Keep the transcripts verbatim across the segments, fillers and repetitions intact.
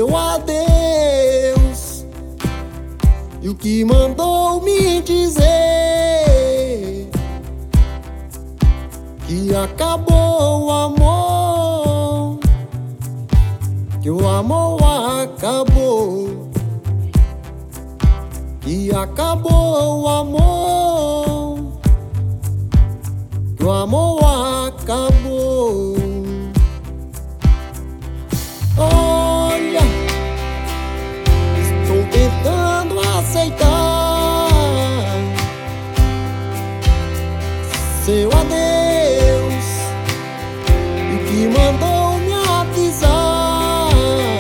seu adeus e o que mandou me dizer que acabou o amor, que o amor acabou, que acabou o amor, que o amor acabou. Olha, estou tentando aceitar seu adeus e o que mandou me avisar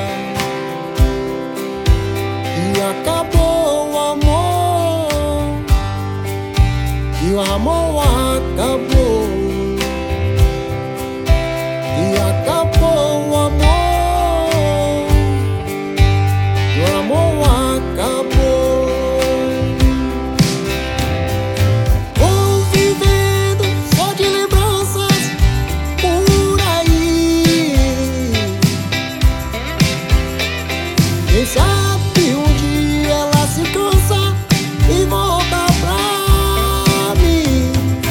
que acabou o amor, que o amor acabou, que acabou o amor, que o amor acabou. Vou vivendo só de lembranças por aí, quem sabe um dia ela se cansa e volta pra mim.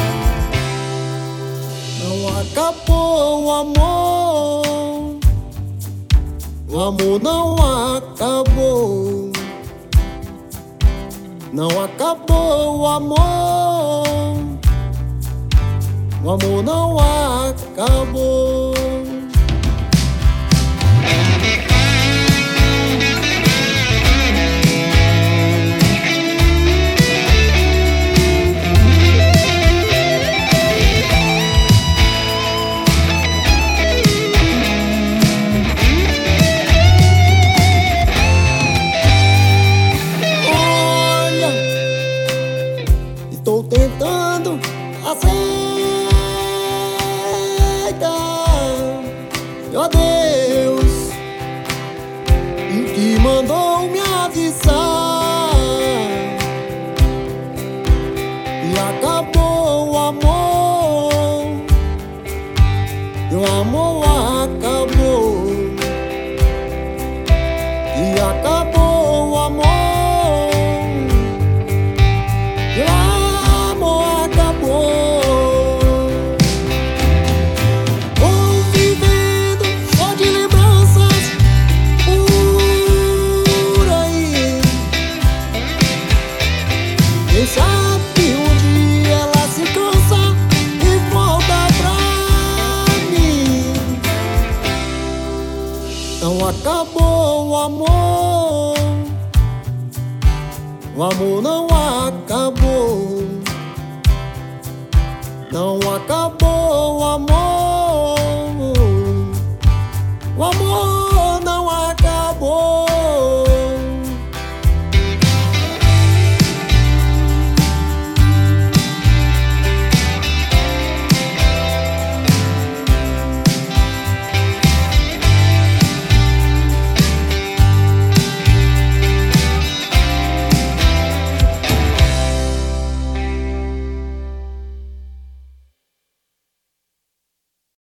Não acabou o amor, o amor não acabou, não acabou o amor, o amor não acabou. Estou tentando aceitar meu adeus e o que mandou me avisar e acabou o amor, e o amor acabou, e acabou o amor. Quem sabe um dia ela se cansa e volta pra mim. Não acabou o amor, o amor não acabou, não acabou o amor, o amor